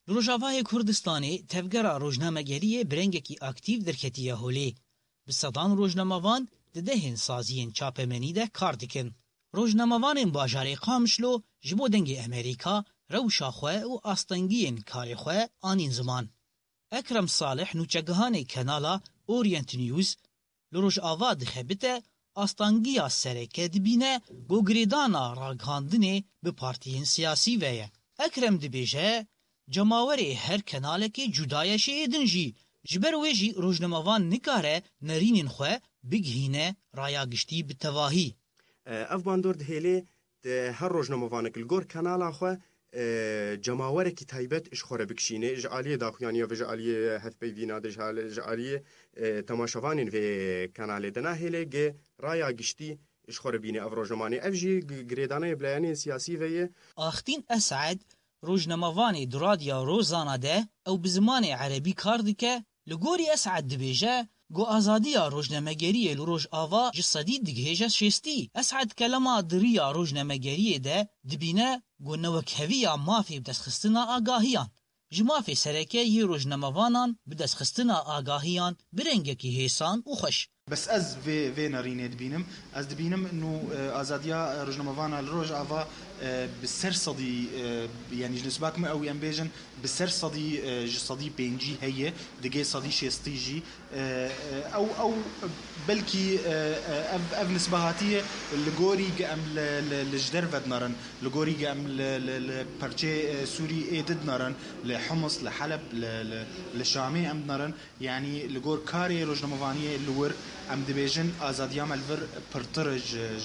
Rojavayê Kurdistanê tevgera rojnamegeriyê birengekî aktîv derketiye holê. Bi sedan rojnamavan di dehên saziyên çapemenî de kar dikin. Rojnamavanên bajarê Qamişlo ji bo dengê Amerîka, rewşa xwe û astengiyên karê xwe anîn ziman. Ekrem Salih nûçegihanê kanala Orient News li Rojava dixebite astangiya sereke dibîne gogirêdana ragihandinê bi partiyên siyasî ve ye. Ekrem dibêje cemawerê her kenalekê cudayeşeyê din jî ji ber wê jî rojnamavan nikare nerînên xwe bigihîne raya giştî bi tevahî. Ev bandor dihêlê her rojnamavanek li gor kanala xwe cemawerekî taybet ji xwe re bikişîne ji aliyê daxuyaniya ve ji aliyê hevpeyvîna de ji aliyê temaşevanên vê kanalê de nahêle gê raya giştî ji xwe re bîne ev rojnamanê. Ev jî girêdanayê bilayanên siyasî ve ye. Axtîn Esed rojnamavanê di radya Rozana de ew bi zimanê erebî kar dike. Li gorî Esed dibêje got azadiya rojnamegeriyê li Rojava ji sedî digihêje şêstî. Esed kelema diriya rojnamegeriyê de dibîne got newekheviya mafê bi destxistina agahiyan. Ji mafê sereke yê rojnamavanan bi destxistina agahiyan bi rengekî hêsan û xweş. بس از في نارينه دبينم از دبينم انه ازاديا رجنمفانا الروجافا بالسر صدي يعني جنسباك ما او ينبيجن بالسر صدي صدي بينجي هي دقي صدي شيستيجي او بلكي اف نسبهاتيه لغوري قام لجدر فدنارن لغوري قام لبرشي سوري ايدد نارن لحمص لحلب للشامي ام نارن يعني لغور كاري رجنمفانيه اللور ام دبيجن ازاديا مالفر برترج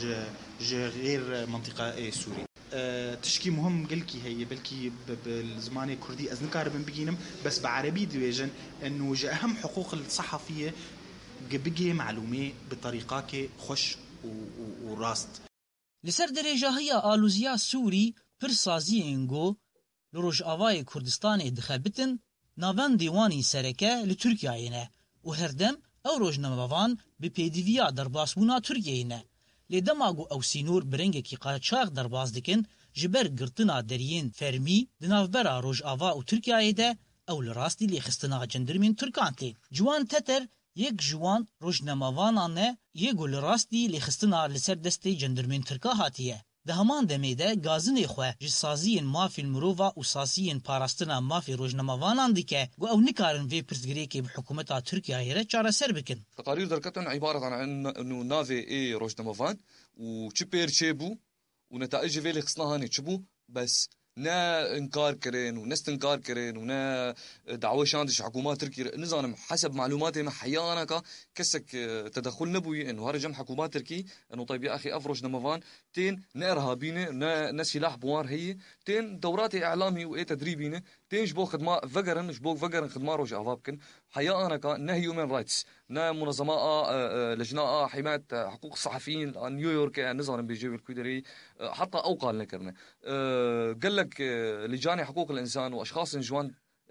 غير منطقه سوري تشكي مهم قلكي هي بلكي بالزمان الكردي از نكاربن بقينم بس بعربي دبيجن انه اهم حقوق الصحفيه بقي معلومه بطريقه خوش وراست لسر درجاهيا آلوزيا سوري پر سازيين گو لروجاوای کردستان دخبتن ناوان دیوانی سرکه لترکیه نه و هردم او روجنامه‌وان به پیدویا درباسبونا ترکیه نه لدماغو او سینور برنگه کی قاچاق درباز دکن جبر گرتنا درین فرمی دناوبرا روجاوا او ترکیه ده او لراستی لیخستنا جندرمین ترکانتی جوان تتر یک جوان روجنامه‌وانانه یگو لراستی لیخستنا لسر دستی جندرمین ترکا هاتیه ده همان دمیده گازنی خواه جسازیین مافی المروفا و ساسیین پاراستنا مافی روجنامه‌وانان دیکه و او نکارن وی پرسگری که بحکومتا ترکیه هیره چاره سر بکن. تقارير دركتن عبارة عن انه نافي اي روجنامه‌وان وشبير تشيبو ونتائج فيلي خصناهاني تشبو بس نا انكار كرين ونستنكار كرين ونا دعوه شاندش حكومات تركي نظام حسب معلوماتي ما حيانك كسك تدخل نبوي انه هرجم حكومات تركي انه طيب يا اخي افرج نمفان تين نارهابينه نا سلاح بوار هي تين دوراتي اعلامي واي تدريبينه تين جبو خدمه فقرن خدمه روج افابكن حيانك نا هيومن رايتس نا منظمات لجناء حمايه حقوق الصحفيين نيويورك نظام بيجي الكويدري حتى اوقال نكرنا قال لك لجان حقوق الانسان واشخاص جوان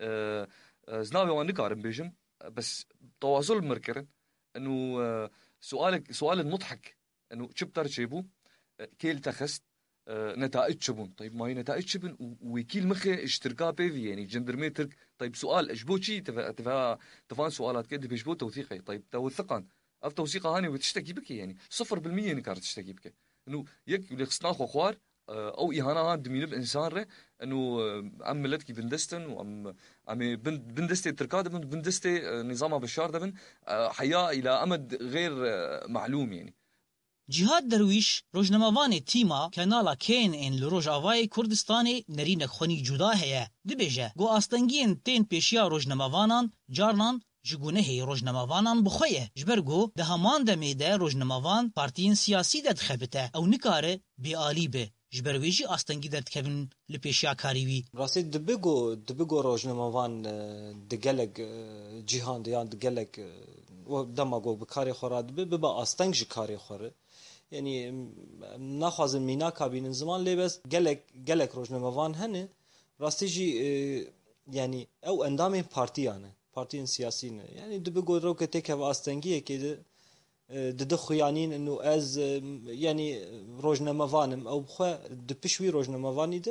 زناوي ونكارن بيجم بس تواصل مركرن انه سؤال المضحك انه شبتر شيبو كيل تخست نتائج شبون طيب ما هي نتائج شبن وكيل مخي اشتركا بيفي يعني جندرمي ترك طيب سؤال اجبو شي تفان سؤالات كده بيجبو توثيقي طيب توثقان اف توثيقه هاني وتشتكي بك يعني 0% نكار تشتكي بك انه يك اللي خصنا خوار او اهانه دمين بانسان ره انه عملتكي بندستن وعم بندستي تركاد بندستي نظام بشار دبن حياه الى امد غير معلوم يعني جهاد درویش روجنامه‌وان تیما کانالا کین ان لروجاوای کردستان نرینک خونی جدا هيا دبیجه گو استنگین تین پیشیا روجنامه‌وانان جارنان جگونه هی روجنامه‌وانان بخویه جبرگو ده همان دمیده روجنامه‌وان پارتیین سیاسی ده دخبته او نکاره بی آلی به جبرویجی استنگی ده دکبن لپیشیا کاریوی راستی دبگو روجنامه‌وان دگلگ جهان دیان دگلگ و دماغو بکاری خوراد به با استنگ جکاری خوره يعني ناخذ مينا كابين زمان لي بس قالك روجنامه‌وان هن راستيجي يعني او اندامي بارتيان سياسيين يعني دبقوا روكتك واستنجيه كده دخيانين انه از يعني روجنامه‌وانم او خو دبشوي روجنامه‌واني ده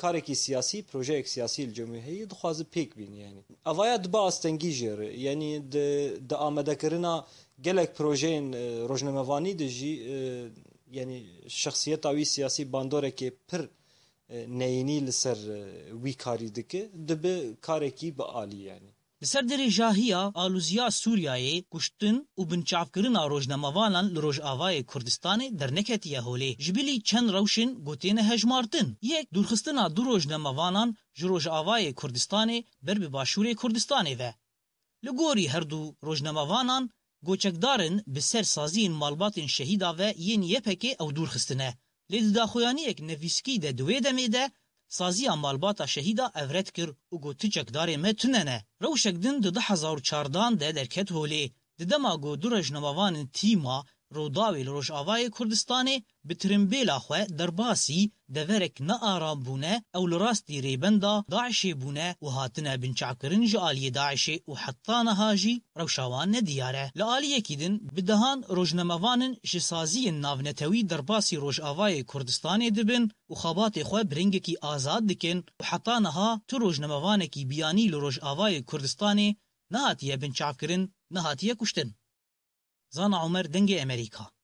کارێکی سیاسی پرۆژەیەک سیاسی الجمهوریە دخوازی پێک بین یعنی ئەڤایە دبا ئاستەنگی ژێرە یعنی د ئامادەکردنا gelek projeyên rojnamevanî de jî yani şexsiyeta wî siyasî bandorekê pir neyînî li ser wî karî dike dibe karekî bi alî yani. Li ser derê jahiya alûziya Sûriyayê kuştin û binçavkirina rojnamevanan li Rojavayê Kurdistanê derneketiye holê. Ji bilî çend rewşên gotêne hejmartin. Yek dûrxistina du rojnamevanan ji Rojavayê Kurdistanê ber bi başûrê Kurdistanê ve. Li gorî her du rojnamevanan goçekdarin bi ser saziyên malbatên şehîda ve yên yepekê ew dûrxistine. Lê di daxuyaniyek nevîskî de di wê demê de saziya malbata şehîda evret kir û got tu çekdarê me tunene. Rewşek din di 2014 de derket holê. Di dema got du rojnamevanên tîma Rodawê li Rojavayê Kurdistanê bi tirimbêla xwe derbasî deverek nearam bûne ew li rastî rêbenda Daişê bûne û hatine binçavkirin ji aliyê Daişê û heta niha jî rewşa wan nediyar e. Li aliyekî din bi dehan rojnamevanin ji saziyên navnetewî derbasî Rojavayê Kurdistanê dibin û xebatê xwe birengekî azad dikin û heta niha tu rojnamevanekî biyanî li Rojavayê Kurdistanê nehatiye binçavkirin, nehatiye kuştin. Zana Umer, Dengê Amerîka.